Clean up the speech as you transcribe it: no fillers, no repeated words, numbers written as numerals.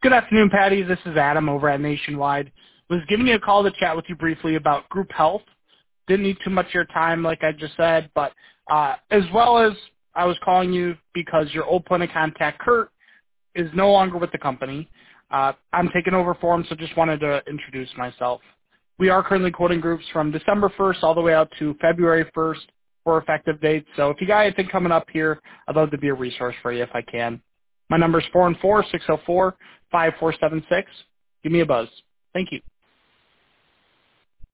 Good afternoon, Patty. This is Adam over at Nationwide. Was giving you a call to chat with you briefly about group health. Didn't need too much of your time, like I just said, but as well as I was calling you because your old point of contact, Kurt, is no longer with the company. I'm taking over for him, so just wanted to introduce myself. We are currently quoting groups from December 1st all the way out to February 1st for effective dates. So if you got anything coming up here, I'd love to be a resource for you if I can. My number is 414-604-5476. Give me a buzz. Thank you.